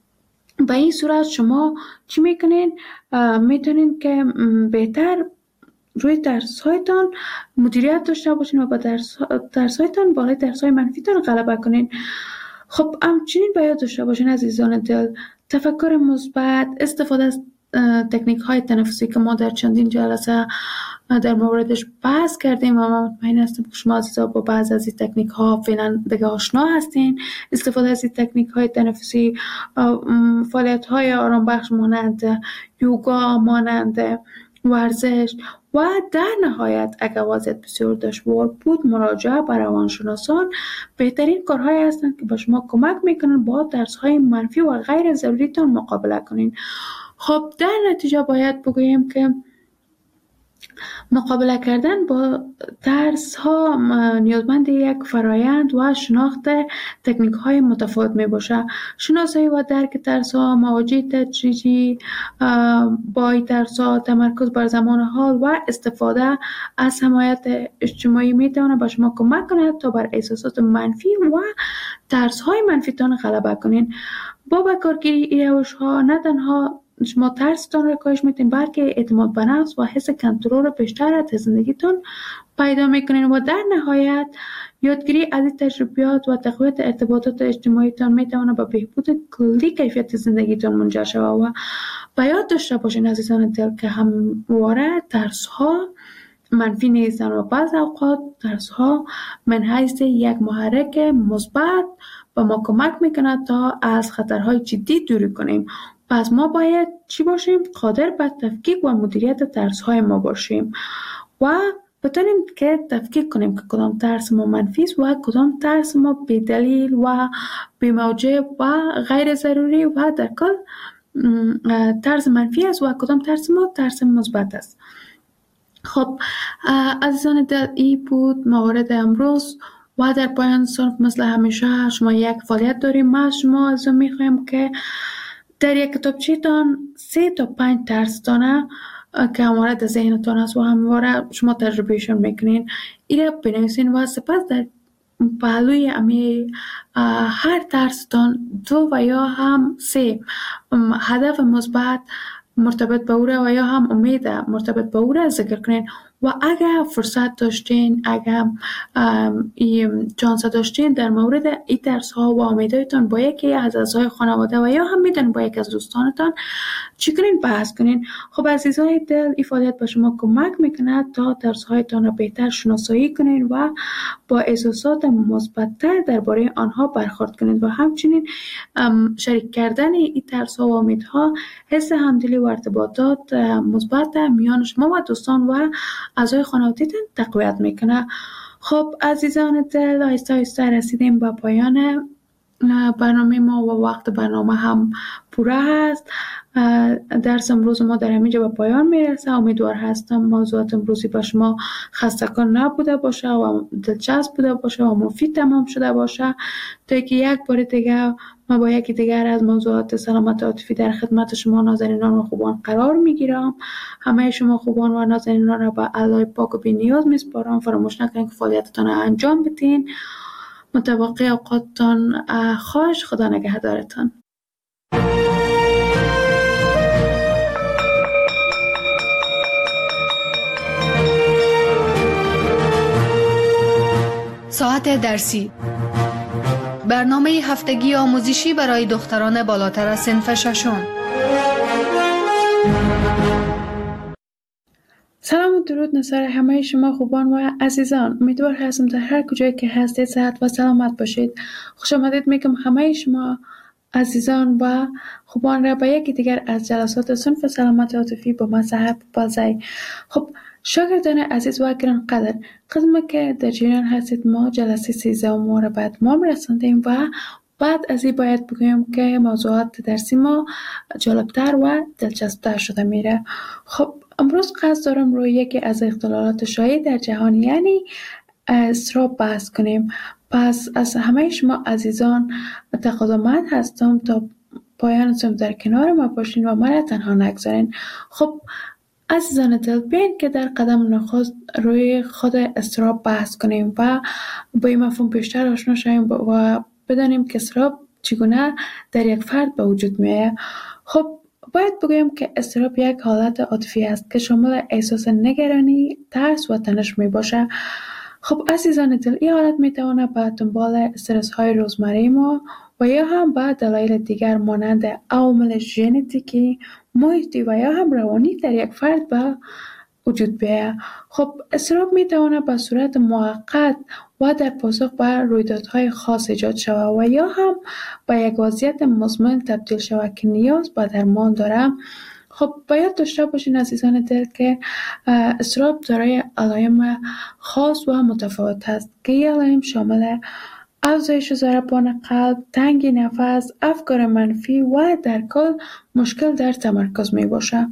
به این صورت شما چی میکنین؟ میتونین که بهتر روی ترس‌هایتان مدیریت داشته باشین و با ترس‌هایتان بالای ترس‌های منفیتان غلبه کنین. خب همچنین باید داشته باشین عزیزان دل تفکر مثبت، استفاده از تکنیک های تنفسی که ما در چندین جلسه در موردش بحث کردیم و من مطمئن هستم که شما عزیزا با بعض از این تکنیک ها فعلا دیگه آشنا هستین. استفاده از این تکنیک های تنفسی، فعالیت های آرام بخش مانند یوگا، مانند ورزش و در نهایت اگر وضعیت بسیار دشوار بود مراجعه به روانشناسان بهترین کارهایی هستند که به شما کمک میکنن با ترس‌های منفی و غیر ضروریتان مقابله کنین. خب در نتیجه باید بگوییم که مقابله کردن با ترس ها نیازمند یک فرایند و شناخت تکنیک های متفاوت می باشه. شناسایی و درک ترس ها، مواجهه تدریجی با ترس ها، تمرکز بر زمان حال و استفاده از حمایت اجتماعی می تواند به شما کمک کند تا بر احساسات منفی و ترس های منفیتان غلبه کنین. با بکارگیری این روش ها نه تنها شما ترستان را کاهش میتین بلکه اعتماد به نفس و حس کنترل بیشتر از زندگیتون پیدا میکنین و در نهایت یادگیری از این تجربیات و تقویت ارتباطات اجتماعیتان میتونه به بهبود کلی کیفیت زندگیتون منجر شود. و به یاد داشته باشین عزیزان دل که همواره ترس ها منفی نیستن و بعض اوقات ترس ها من حیث یک محرک مثبت به ما کمک میکنه تا از خطرهای جدی دوری کنیم. پس ما باید چی باشیم؟ قادر به تفکیک و مدیریت ترس‌های ما باشیم و بتونیم که تفکیک کنیم که کدام ترس ما منفی است و کدام ترس ما بی‌دلیل و بی‌موجب و غیر ضروری و در کل ترس منفی است و کدام ترس ما ترس مثبت است. خب عزیزان دل، این بود موارد امروز و در پایان صنف مثل همیشه شما یک فعالیت داریم. ما شما از میخوایم که در یک کتابچه تان سه تا پنج ترس دانه که همواره در ذهنتان است و همواره شما تجربهشون میکنین ایره بنویسین و سپس در پهلوی امی هر ترستان دو و یا هم سه هدف مثبت مرتبط به او و یا هم امید مرتبط به او را ذکر کنین و اگر فرصت داشتین، اگر چانس داشتین در مورد این ترس ها و امیدهایتان با یکی از اعضای خانواده و یا هم میدن با یک از دوستانتان چی کنین بحث کنین. خب عزیزای دل، این فعالیت به شما کمک میکنه تا ترس هایتان را بهتر شناسایی کنین و با احساسات مثبت‌تر درباره آنها برخورد کنین و همچنین شریک کردن این ترس ها و امیدها حس همدلی و ارتباطات مثبت میان شما و دوستان و اعضای خانواده‌تان تقویت میکنه. خب عزیزان دل، آهسته آهسته رسیدیم به پایان برنامه ما و وقت برنامه هم پوره هست. درس امروز ما در همینجا به پایان میرسه. امیدوار هستم موضوعات امروزی با شما خسته‌کن نبوده باشه و دلچسب بوده باشه و مفید تمام شده باشه تا که یک بار دیگه ما با یکی دیگر از موضوعات سلامت عاطفی در خدمت شما نازنینان و خوبان قرار میگیرم. همه شما خوبان و نازنینان را به الله پاک و بی نیاز میسپارم. فراموش نکنید که فعالیتتان انجام بدین. متوقع اوقاتتان خوش. خدا نگهدارتان. ساعت درسی، برنامه هفتگی آموزشی برای دختران بالاتر از صنف ششم. سلام و درود نثار همه شما خوبان و عزیزان. امیدوار هستم در هر کجایی که هستید صحت و سلامت باشید. خوش آمدید میگم همه شما عزیزان و خوبان را به یکی دیگر از جلسات صنف سلامت عاطفی با من صحت بازی. خب شاگردان عزیز و گرانقدر، قسم که در جریان هستید ما جلسه سیزده ما را بعد ما رساندیم و بعد از این باید بگویم که موضوعات درسی ما جالبتر و دلچسبتر شده میره. خب امروز قصد دارم روی یکی از اختلالات شایع در جهان یعنی اضطراب بحث کنیم. پس از همه شما عزیزان تقاضامند هستم تا پایان صنف در کنار ما باشین و مرا تنها نگذارین. خب عزیزان دل، بیاین که در قدم نخست روی خود اضطراب بحث کنیم و با این مفهوم بیشتر آشنا شویم و بدانیم که اضطراب چگونه در یک فرد به وجود میاد. خب باید بگویم که اضطراب یک حالت عاطفی است که شامل احساس نگرانی، ترس و تنش می باشه. خب عزیزان دل، این حالت می تواند به دنبال استرس های روزمره ما و یا هم به دلایل دیگر مانند عوامل ژنتیکی، محیطی و یا هم روانی در یک فرد به وجود بیاید. خب اضطراب می تواند به صورت موقت و در پاسخ به رویدادهای خاص ایجاد شود و یا هم به یک وضعیت مزمن تبدیل شود که نیاز به درمان دارد. خب باید داشته باشین عزیزان دل که اضطراب دارای علائم خاص و متفاوت است که این علائم شامل افزایش ضربان قلب، تنگی نفس، افکار منفی و در کل مشکل در تمرکز می باشه.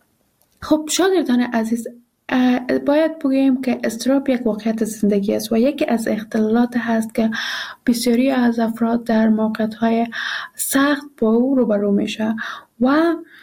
خب شاگردان عزیز، باید بگوییم که اضطراب یک واقعیت زندگی است و یکی از اختلالات هست که بسیاری از افراد در موقعیت‌های سخت با او روبرو میشه و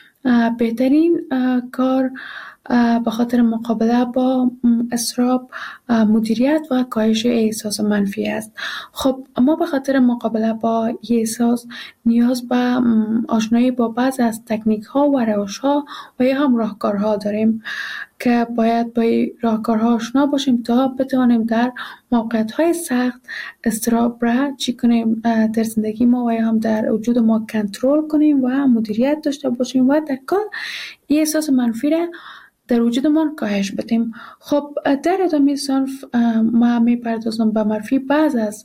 بهترین کار به خاطر مقابله با اضطراب مدیریت و کاهش احساس منفی است. خب ما به خاطر مقابله با احساس نیاز به آشنایی با بعض از تکنیک ها و روش ها و یا هم راهکارها داریم که باید با راهکارها آشنا باشیم تا بتوانیم در موقعیت های سخت اضطراب را چی کنیم در زندگی ما و یا هم در وجود ما کنترل کنیم و مدیریت داشته باشیم و در کل احساس منفی را در وجودمان کاهش بدیم. خب در ادامه صنف ما میپردازم به معرفی بعض از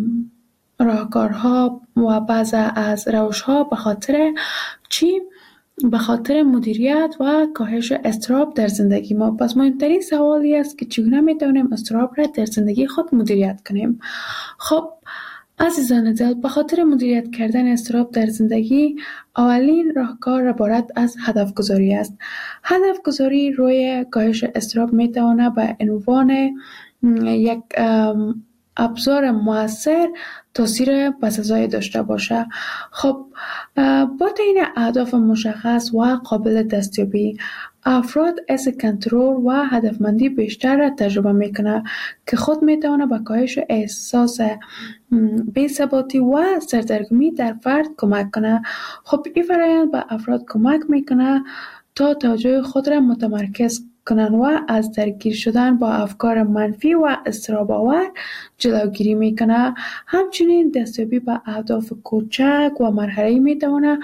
راهکارها و بعض از روش‌ها به خاطر چی به خاطر مدیریت و کاهش اضطراب در زندگی ما. پس مهمترین سوالی است که چگونه میتوانیم اضطراب را در زندگی خود مدیریت کنیم. خب عزیزان دل، به خاطر مدیریت کردن اضطراب در زندگی اولین راهکار عبارت از هدف گذاری است. هدف گذاری روی کاهش اضطراب میتواند به عنوان یک ابزار مؤثر تاثیر پس‌ازایی داشته باشه. خب با تعیین اهداف مشخص و قابل دستیابی، افراد حس کنترل و هدفمندی بیشتر را تجربه میکنه که خود میتونه به کاهش احساس بی‌ثباتی و سردرگمی در فرد کمک کنه. خب این فرآیند به افراد کمک میکنه تا توجه خود را متمرکز کنند و از درگیر شدن با افکار منفی و اضطراب آور جلوگیری میکنه. همچنین دستیابی به اهداف کوچک و مرحله‌ای میتواند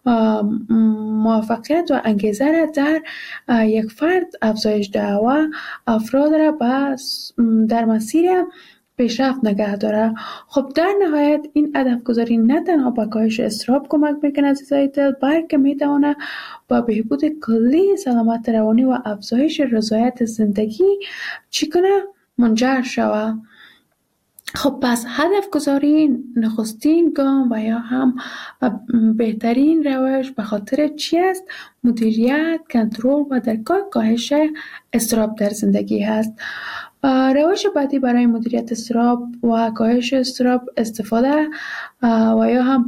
موفقیت و انگیزه را در یک فرد افزایش دهد و افراد را در مسیر پیشرفت نگه داره. خب در نهایت این هدف گذاری نه تنها به کاهش اضطراب کمک میکنه عزیزای دل، بلکه میتونه با بهبود کلی سلامت روانی و افزایش رضایت زندگی چی کنه منجر شود. خب پس هدف گذاری نخستین گام و یا هم بهترین روش به خاطر چی است؟ مدیریت، کنترل و درگاه کاهش اضطراب در زندگی هست. روش بعدی برای مدیریت اضطراب و کاهش اضطراب استفاده و یا هم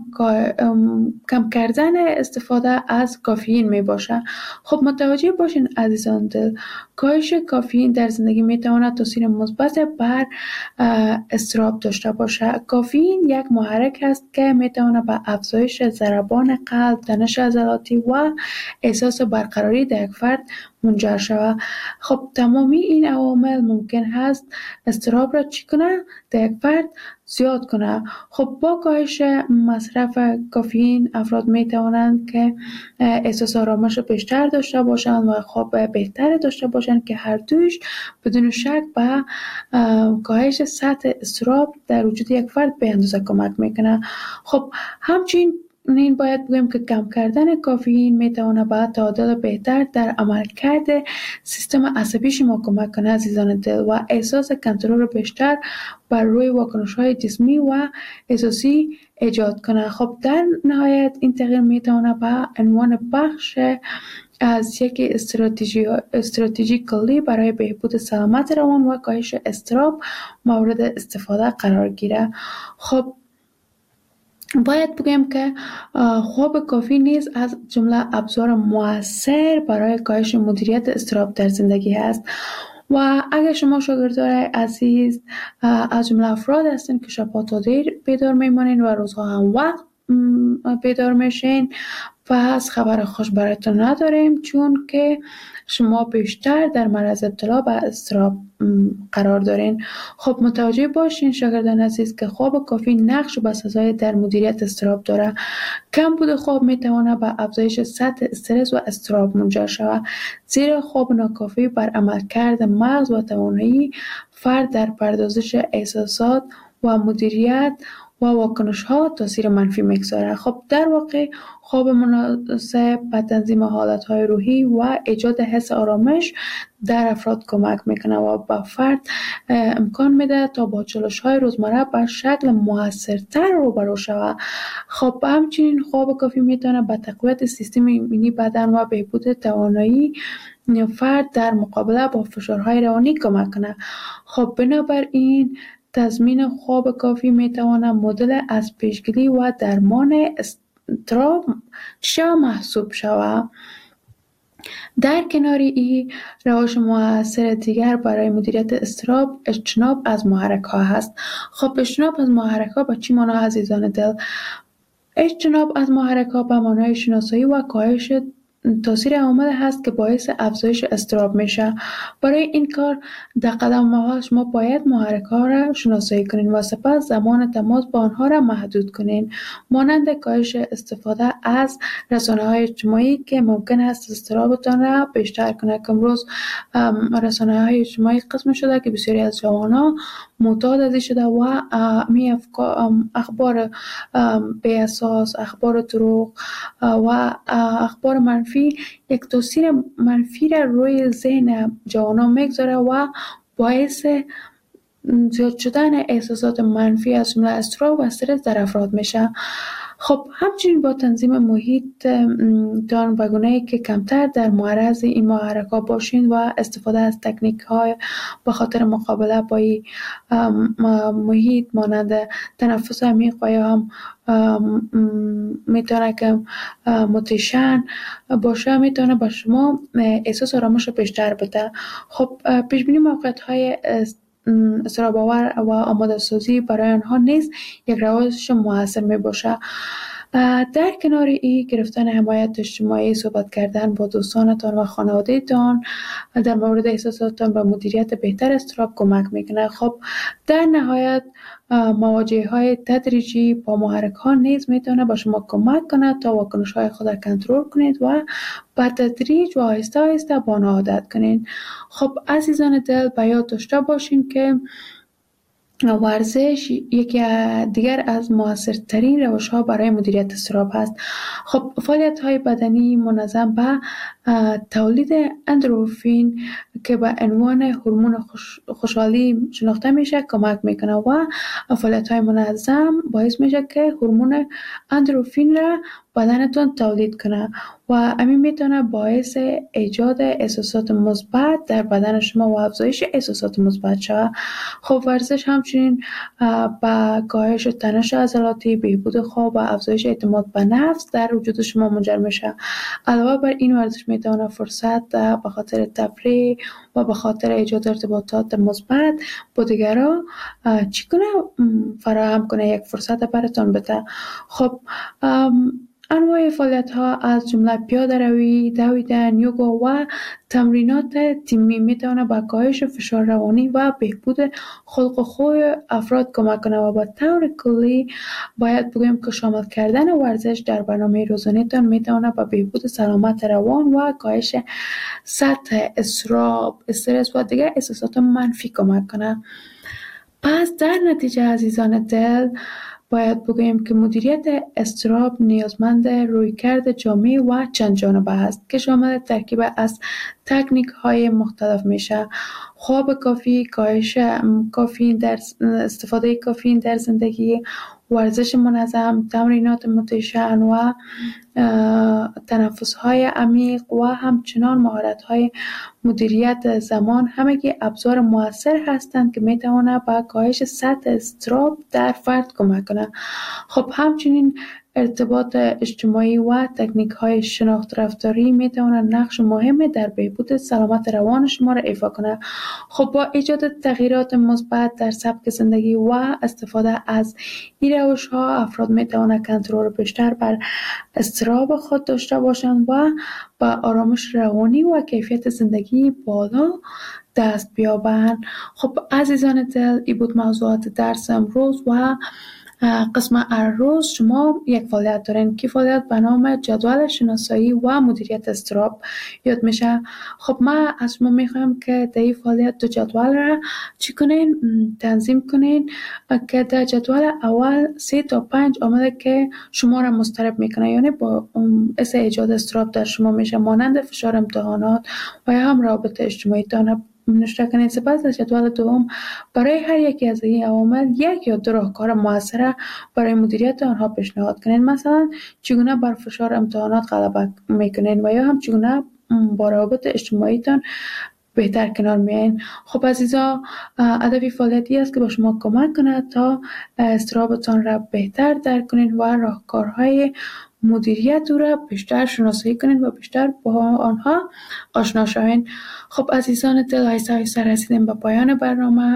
کم کردن استفاده از کافئین می باشه. خب متوجه باشین عزیزان دل، کاهش کافئین در زندگی می تواند تاثیر مثبت بر اضطراب داشته باشه. کافئین یک محرک است که می تواند به افزایش ضربان قلب، تنش عضلاتی و احساس برقراری در یک فرد منجر شود. خب تمامی این عوامل ممکن هست اضطراب را چی کنه؟ در یک فرد زیاد کنه. خب با کاهش مصرف کافئین افراد می توانند که احساس آرامش بیشتر داشته باشند و خواب بهتر داشته باشند که هر دویش بدون شک به کاهش سطح اضطراب در وجود یک فرد به اندازه کمک میکنه. خب همچنین این باید بگیم که کم کردن کافئین میتونه به تعادل بهتر در عملکرد سیستم عصبی شما کمک کنه عزیزان دل و احساس کنترل بیشتر بر روی واکنش‌های جسمی و احساسی ایجاد کنه. خب در نهایت این تغییر میتونه به عنوان بخش از یک استراتژی استراتژی کلی برای بهبود سلامت روان و کاهش اضطراب مورد استفاده قرار گیره. خب باید بگم که خواب کافی نیز از جمله ابزار مؤثر برای کاهش مدیریت اضطراب در زندگی است و اگر شما شاگردان عزیز از جمله افراد هستین که شب‌ها تا دیر بیدار میمانین و روزها هم وقت بیدار میشین، پس خبر خوش براتون نداریم، چون که شما بیشتر در معرض ابتلا به اضطراب قرار دارین. خب متوجه باشین شاگردان عزیز که خواب کافی نقش بسزای در مدیریت اضطراب داره. کم بود خواب میتونه به افزایش سطح استرس و اضطراب منجر شود، زیرا خواب ناکافی بر عملکرد مغز و توانایی فرد در پردازش احساسات و مدیریت و واکنش ها تاثیر منفی میگذاره. خب در واقع خواب مناسب به تنظیم حالت های روحی و ایجاد حس آرامش در افراد کمک میکنه و به فرد امکان میده تا با چالش های روزمره به شکل موثرتر روبرو شود. خب همچنین خواب کافی میتونه به تقویت سیستم ایمنی بدن و بهبود توانایی فرد در مقابله با فشارهای روانی کمک کنه. خب بنابراین تضمین خواب کافی میتواند مدل از پیشگیری و درمان اضطراب چه محسوب شود. در کنار این روش مؤثر دیگر برای مدیریت اضطراب اجتناب از محرک ها هست. خب اجتناب از محرک ها با چی معنی عزیزان دل؟ اجتناب از محرک ها به معنای شناسایی و کاهش تاثیر عامل هست که باعث افزایش اضطراب میشه. برای این کار در قدم اول شما باید محرک ها را شناسایی کنین و سپس زمان تماس با آنها را محدود کنین، مانند کاهش استفاده از رسانه های اجتماعی که ممکن است اضطرابتان را بیشتر کنه. که امروز رسانه های اجتماعی قسم شده که بسیاری از جوانان معتاد ازش شده و می افکار اخبار بی اساس، اخبار دروغ و اخبار منفی یک تاثیر منفی را روی ذهن جوانان میگذاره و باعث زیاد شدن احساسات منفی از جمله اضطراب و استرس در افراد میشه. خب همچنین با تنظیم محیط تان و گونه‌ای که کمتر در معرض این محرک‌ها باشین و استفاده از تکنیک‌های به خاطر مقابله با این محیط مانند تنفس عمیق و یا هم میتونه که موتیشن باشه، میتونه با شما احساس آرامش بیشتر بده. خب پیشبینی موقعیت‌های اضطراب آور و آماده سازی برای آنها نیز یک روش موثر می باشه. در کنار این گرفتن حمایت اجتماعی، صحبت کردن با دوستانتان و خانوادهتان در مورد احساساتتان و مدیریت بهتر اضطراب کمک میکنه. خب در نهایت مواجهه های تدریجی با محرک ها نیز میتونه با شما کمک کنه تا واکنش های خود را کنترل کنید و با تدریج و آهسته آهسته با آنها عادت کنید. خب عزیزان دل، به یاد داشته باشین که ورزش یکی دیگر از موثرترین روش‌ها برای مدیریت اضطراب هست. خب فعالیت‌های بدنی منظم به تولید اندروفین که به عنوان هورمون خوش، خوشحالی شناخته میشه کمک میکنه و فعالیت‌های منظم باعث میشه که هورمون اندروفین را بدنتون تولید کنه و همین میتونه باعث ایجاد احساسات مثبت در بدن شما و افزایش احساسات مثبت شود. خب ورزش همچنین با کاهش تنش عضلاتی، بهبود خواب و افزایش اعتماد به نفس در وجود شما منجر میشه. علاوه بر این ورزش میتونه فرصت به خاطر تفریح و به خاطر ایجاد ارتباطات مثبت با دیگران چی کنه فراهم کنه، یک فرصت براتون بده. خب انواع فعالیت ها از جمله پیاده روی، دویدن، یوگا و تمرینات تیمی میتونه با کاهش فشار روانی و بهبود خلق و خوی افراد کمک کنه و با طور کلی باید بگویم که شامل کردن ورزش در برنامه روزانه تان میتونه با بهبود سلامت روان و کاهش سطح اضطراب، استرس و دیگر احساسات منفی کمک کنه. پس در نتیجه عزیزان دل باید بگویم که مدیریت اضطراب نیازمند رویکرد جامع و چند جانبه است که شامل ترکیب از تکنیک های مختلف میشه: خواب کافی، کاهش کافئین در استفاده کافئین در زندگی، ورزش منظم، تمرینات موتیشن و تنفس های عمیق و همچنان مهارت های مدیریت زمان، همگی ابزار مؤثر هستند که میتواند به کاهش سطح اضطراب در فرد کمک کنند. خب همچنین ارتباط اجتماعی و تکنیک های شناخت رفتاری میتوانند نقش مهم در بهبود سلامت روان شما را ایفا کنند. خب با ایجاد تغییرات مثبت در سبک زندگی و استفاده از این روش ها افراد میتوانند کنترل بیشتر بر اضطراب خود داشته باشند و با آرامش روانی و کیفیت زندگی بالا دست بیابند. خب عزیزان دل، این بود موضوعات درس امروز و قسم روز شما یک فعالیت دارین که فعالیت به نام جدول شناسایی و مدیریت اضطراب یاد میشه. خب ما از شما میخوایم که در این فعالیت دو جدول را چی کنین؟ تنظیم کنین که در جدول اول سه تا پنج عامل که شما را مضطرب میکنه، یعنی با باعث ایجاد اضطراب در شما میشه، مانند فشار امتحانات و یا هم رابطه اجتماعی تان نشته کنید. سپس در جدول دوم برای هر یکی از این عوامل یک یا دو راهکار موثر برای مدیریت آنها پیشنهاد کنید. مثلا چگونه بر فشار امتحانات غلبه میکنین و یا هم چگونه با روابط اجتماعی تان بهتر کنار میایین. خب عزیزا، هدف فعالیتی است که با شما کمک کنه تا اضطرابتان را بهتر درک کنین و راهکارهای مدیریت او را بیشتر شناسایی کنین و بیشتر با آنها آشنا شوین. خب عزیزان دل، آهسته آهسته رسیدیم به پایان برنامه.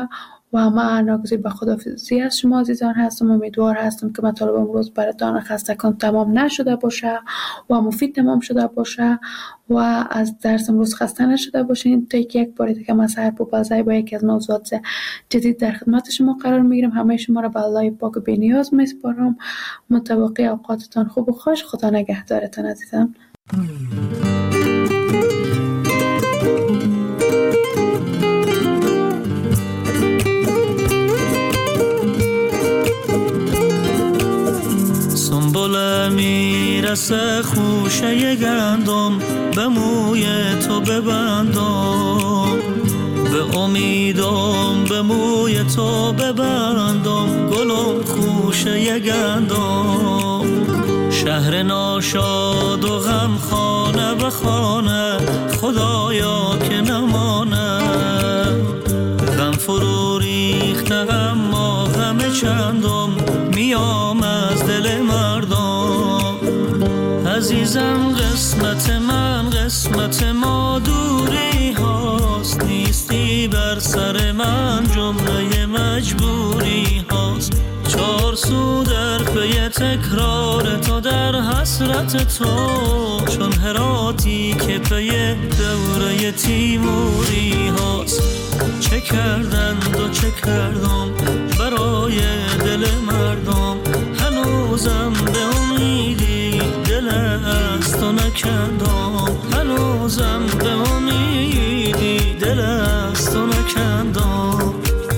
و من ناگزیر به خداحافظی از شما عزیزان هستم. امیدوار هستم که مطالب امروز براتان خستگان تمام نشده باشه و مفید تمام شده باشه و از درس امروز خسته نشده باشین. تا یک بار دیگه من سحر پوپلزای با یکی از موضوعات جدید در خدمت شما قرار میگیرم. همه شما را به الله پاک و بی‌نیاز میسپارم. متوقع اوقاتتان خوب و خوش. خدا نگهدارتان عزیزان. سنبله میرسه خوشه گندم، به موی تو ببندم، به امیدم به موی تو ببندم، گلم خوشه گندم. شهر ناشاد و غم خانه به خانه، خدایا که نمانه. غم فرو ریخته اما غم چندم، میام از دل مردم. عزیزم قسمت من قسمت ما دوری هاست، نیستی بر سر من جمله مجبوری هاست. چار سو در پی تکرار تو در حسرت تو، چون هراتی که پی دوره تیموری هاست. چه کردند و چه کردم برای دل مردم، هنوزم به امیدی دل از تو نکندم، هنوزم به امیدی دل از تو نکندم.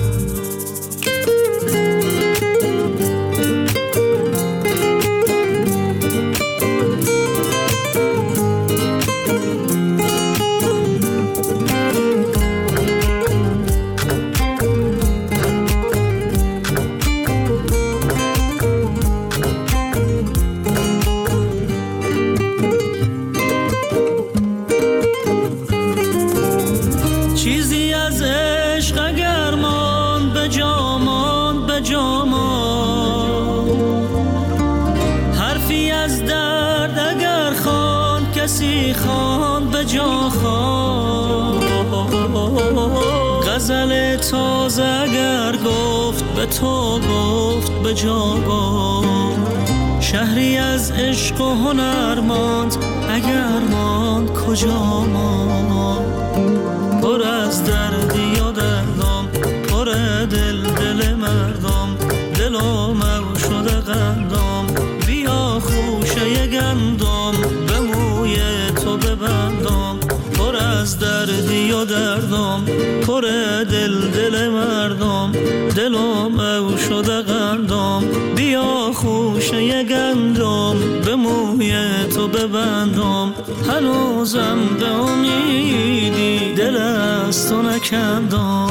غزل تازه اگر گفت به تو گفت به جا گفت. شهری از عشق و هنر ماند اگر ماند کجا ماند. پر از دردی و دردم، پر دل دل مردم، دلم او شده قندم. بیا خوشه گندم به موی تو ببندم، پر از دردی و دردم، پر دل دل مردم، دلم او شده قندم. بیا خوشه گندم به موی تو ببندم، هنوزم به امیدی دل از تو نکندم.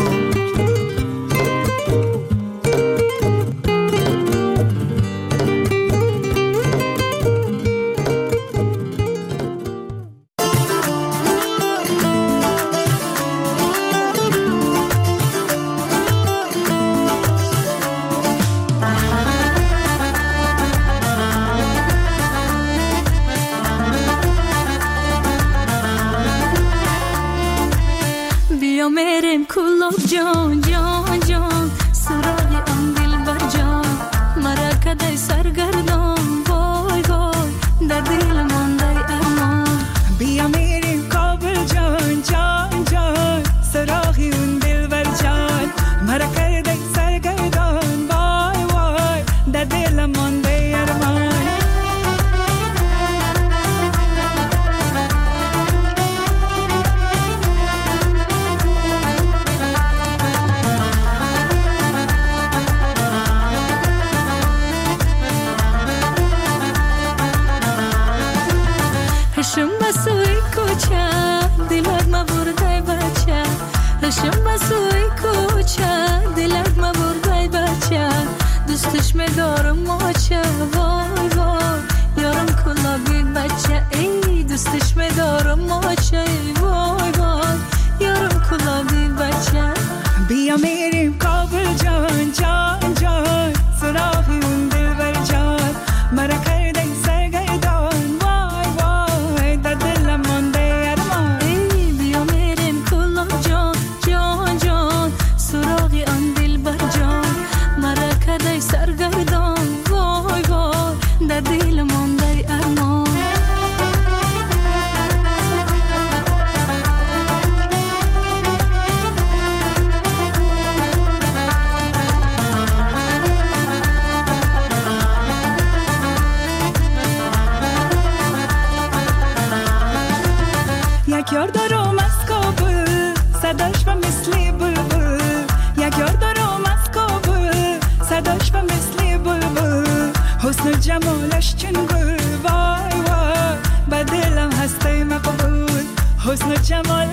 جان جان جان سراغ آن دل بر جان، مرا کدای سرگردان وای وای در دل مانده ارمان. بیا میریم کابل جان جان جان سراغ اون دل بر جان، مرا کدای سرگردان وای وای در دل مانده ارمان. هشم بسوی کوچه دلت ما بردای بچه، هشم بسوی کوچه دلت ما بردای بچه. دوستش میدارم ماچه وای وای یارم کلا بید بچه. ای دوستش میدارم ماچه وای وای یارم کلا بید بچه. بیا میریم کابل جان جان جان سراغ اون دل بر جان، مرا کردن سرگردان وای وای در دلم مانده ارمان. ای بیا میریم کلا جان جان جان سراغ آن دل جمال